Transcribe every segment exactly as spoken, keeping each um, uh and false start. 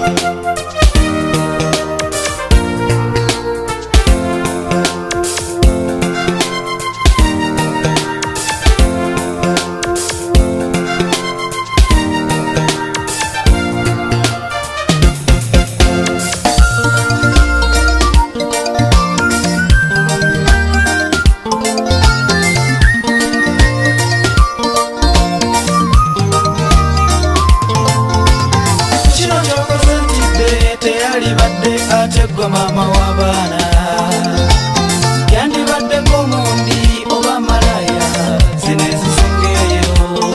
Ategwa mama w'abaana yandibadde komundi oba malaya zinezisengeyo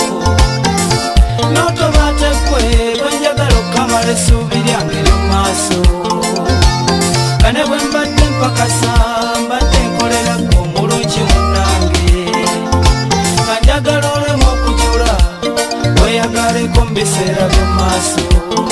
notobatekwe bwenjagala okamala essuubi lyange ly'omumaaso kane bwe mbadde mpakasa mbadde nkolerako omulungi munnange nga njagala olemu okujula weyagaleko mu biseera by'omumaaso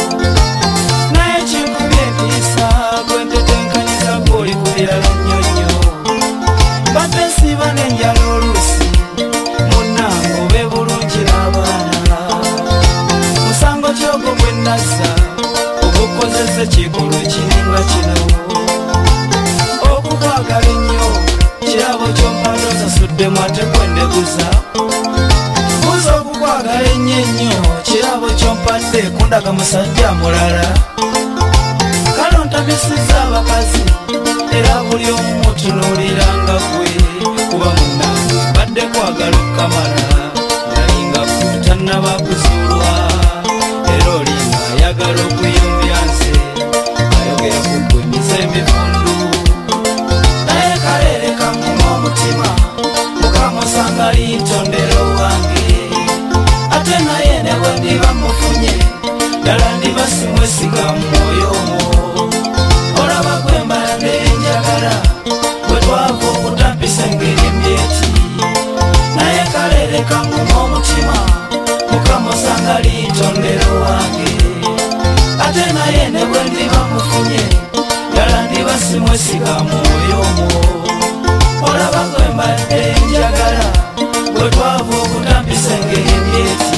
kikulu kininga kino okukwagala ennyo kirabo kyompadde osasuddemu ate kwendeguza buza okukwagala ennyo ennyo kirabo kyompadde kundaga musajja mulala kale ontabisiza abakazi era buli omu mutunuulira nga gwe kuba munnange badde kwagala okukamala nalinga kutannaba kuzuulwa era olinga ayagala okuyumbya nze ayogera kukwemiza emifundu naye kalere kamuma omutima mukamusanga lintondero wange ate naye ne bwe ndiba mufunye ddala ndiba simwesiga mu mwoyo omwo olaba gwe mbadde njagala bwe twava okutampisa engeri embyeti naye kalere kamuma omutima mukamusanga lintondero wange ate naye ne bwe ndiba mufunye ddala ndiba simwesiga mu mwoyo omwo olaba gwe mbadde njagala bwe twava okutampisa engeri embyeti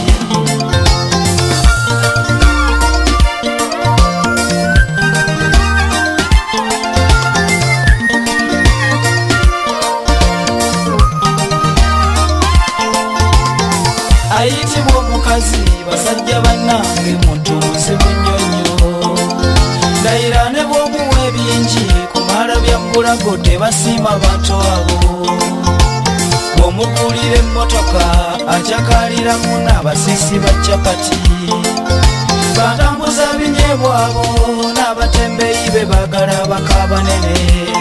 ayitibwa omukazi basajja bannange mutunzi munyonyo ndayira ne bw'omuwa ebingi kumala bya mbulago tebasiima bantu abo bw'omugulira emmotoka acakalira muna abasiisi ba capati batambuza binyeebwa abo n'abatembeeyi be baagala abakabanene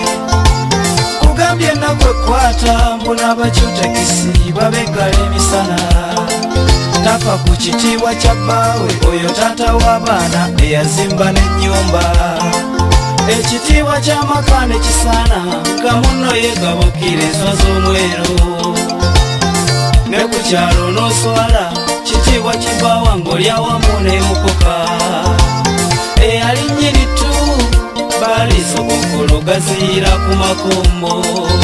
kugambye ennaku ekwata mbuna abakyutekisi babegala emisana tafa ku kitiibwa kya bbaawe oyo taata w'abaana eyazimba n'ennyumba ekitiibwa ky'amaka ne kisaana nga munno yeegabukira enswa z'omwero ne ku kyalo n'oswala kitiibwa kibbaawa ng'olyawamu n'emukoka eyali nnyini tu baaliisa obukulu gaziira ku makombo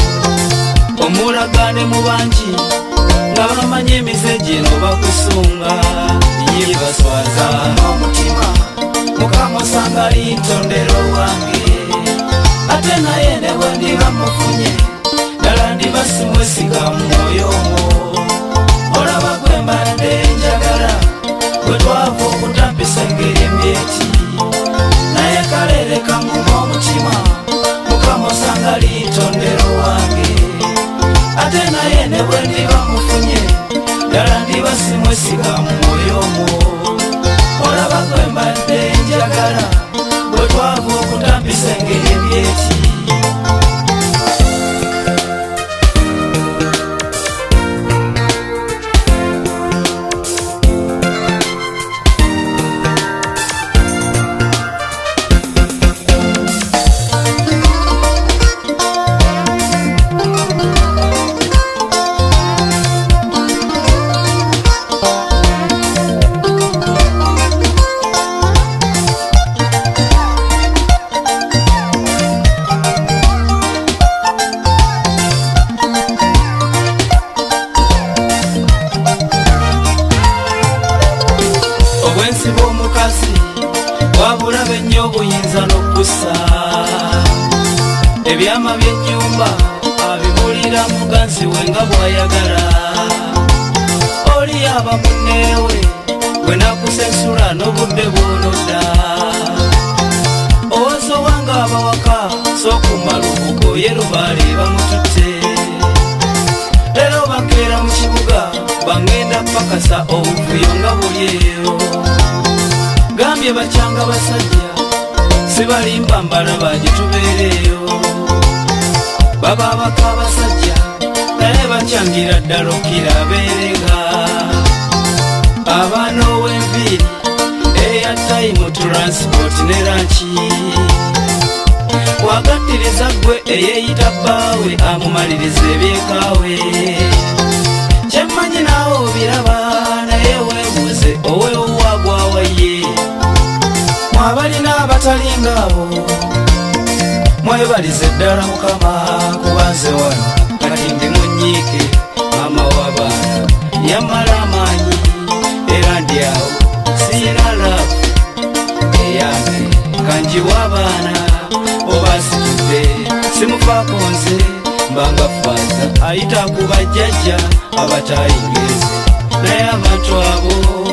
omulagaane mu bangi nga bamanyi emize gino bakusunga yibaswaza omutima mukamusanga lintondero wange ate naye ne bwe ndiba mufunye ddala ndiba simwesiga mu mwoyo omwo olaba gwe mbadde njagala bwe twava okutampisa engeri embyeti naye kalere kamuma omutima mukamusanga lintondero wange ate naye ne bwe ndiba mufunye ddala ndiba simwesiga mu mwoyo omwo olaba gwe mbadde njagala bwe twava okutampisa engeri embyeti obwensi bw'omukazi wabula obuyinza n'okkusa ebyama by'ennyumba abibulira muganzi we nga bw'ayagala oli aba munneewe bwe nakusensula n'obudde bw'onodda owazo wange abawaka sookumala obugoye lubaale bamututte leero bakeera mu kibuga bangenda pakasa obuvuyo nga buli eyo gambye bakyanga basajja sibalimba mbala bagitubeereeyo baba abaka abasajja naye bakyangira ddala okira abeerenga abaana ow'enviiri eya tayimu transport ne lanki wagattiriza gwe eyeeyita bbaawe amumaliriza ebyekaawe kyemmanyi naawe obiraba naye weebuuze oweowagwawaye mwabalina abatalingaabo mwebalize ddala mukama kubanze wano kati ndi munyiike mama w'abaana yamala amaanyi era ndi awo siyina laavu eyange kanji w'abaana oba situdde simufaako nze mbanga faaza ayita ku bajjajja abatayingeeze naye abantu abo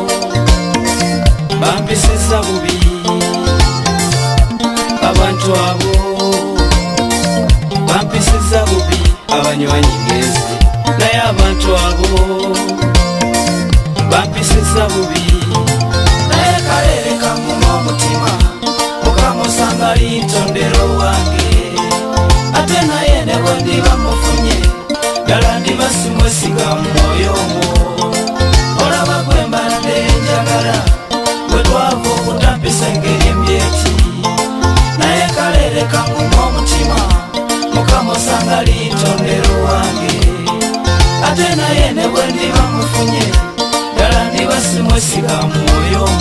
bampisiza bubi abantu abo bampisiza bubi abanywanyi ngeeze naye abantu abo bampisiza bubi naye kalere kamuma omutima mukamusanga lintondero wange ate naye ne bwe ndiba mufunye ddala ndiba simwesiga mu mwoyo omwo olaba gwe mbalade njagala bwe twava okutampisa engeri embyeti naye kalere kamuma omutima mukamusanga lintondero wange ate naye ne bwe ndiba mufunye ddala ndiba simwesiga mu mwoyo